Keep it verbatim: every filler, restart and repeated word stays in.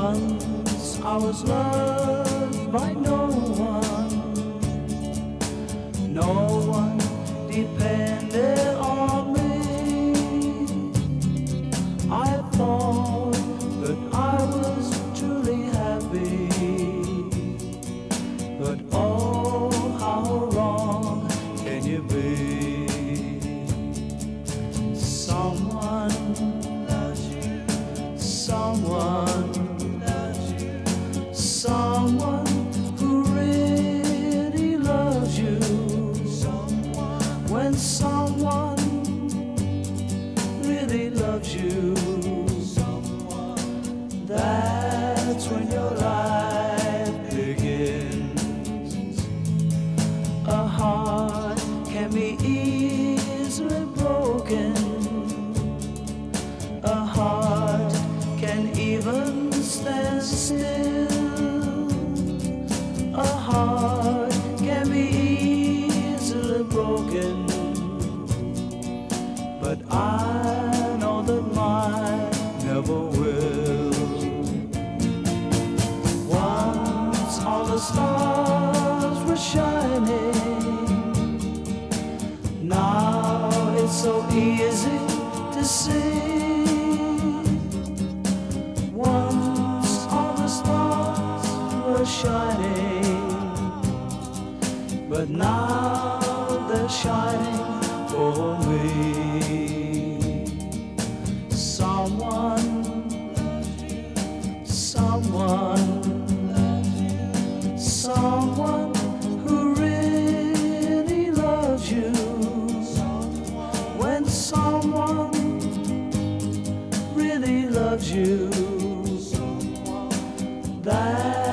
Once I was loved by no one. No one depended on me. I thought that I was truly happy, but oh, how wrong can you be? Someone loves you, someone loves you, someone who really loves you. When someone really loves you, that's when your life begins. A heart can be easily broken. A heart can even stand still. A heart can be easily broken, but I know that mine never will. Once all the stars were shining. Now it's so easy to see. Once all the stars were shining, but now they're shining for me. Someone loves you, someone loves you, someone who really loves you. When someone really loves you, that